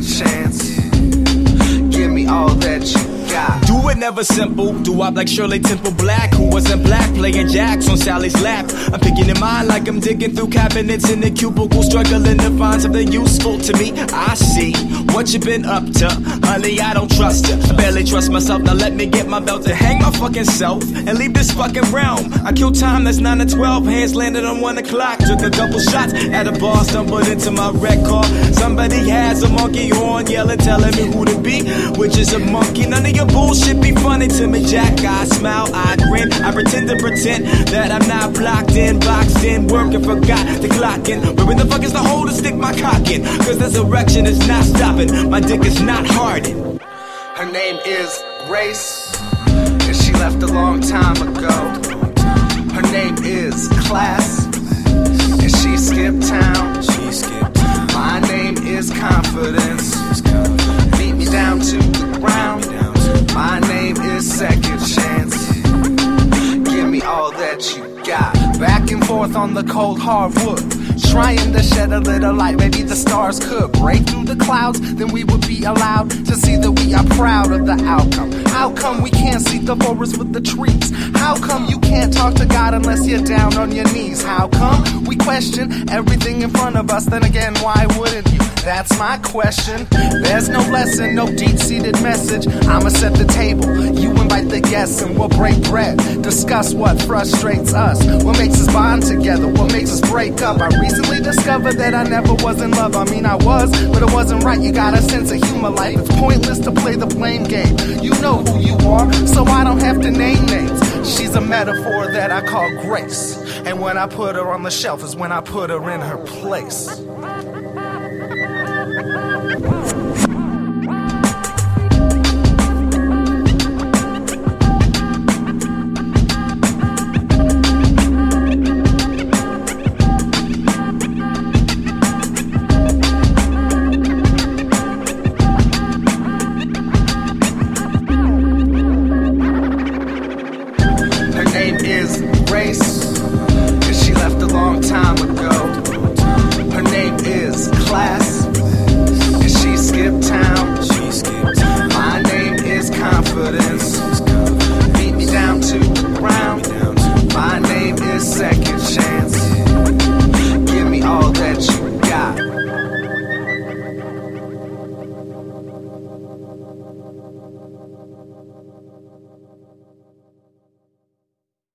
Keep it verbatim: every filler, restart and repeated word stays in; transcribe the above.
second chance. Give me all that you got. Do it never simple. Do up like Shirley Temple Black, who wasn't black, playing jacks on Sally's lap. I'm picking in mind like I'm digging through cabinets in the cubicle, struggling to find something useful to me. I see what you been up to, honey. I don't trust you. I barely trust myself. Now let me get my belt to hang my fucking self and leave this fucking realm. I kill time that's nine to twelve. Hands landed on one o'clock. Took a couple shots at a bar, stumbled into my wreck car. Somebody has a monkey horn yelling, telling me who to be, which is a monkey. None of your bullshit be funny to me, Jack. I smile, I grin, I pretend to pretend that I'm not blocked in, boxed in, working, forgot the clock in. Where in the fuck is the hole to stick my cock in? Cause this erection is not stopping, my dick is not hardened. Her name is Grace, and she left a long time ago. Her name is Class, and she skipped town. She skipped town. My name is Confidence. Beat me down to the ground. My name is Second Chance. Give me all that you got. Back and forth on the cold hardwood, trying to shed a little light. Maybe the stars could break through the clouds, then we would be allowed to see that we are proud of the outcome. How come we can't see the forest with the trees? How come you can't talk to God unless you're down on your knees? How come we question everything in front of us? Then again, why wouldn't you? That's my question. There's no lesson, no deep-seated message. I'ma set the table, you invite the guests, and we'll break bread. Discuss what frustrates us, what makes us bond together, what makes us break up. I recently discovered that I never was in love. I mean I was, but it wasn't right. You got a sense of humor, life. It's pointless to play the blame game. You know who you are, so I don't have to name names. She's a metaphor that I call grace, and when I put her on the shelf is when I put her in her place.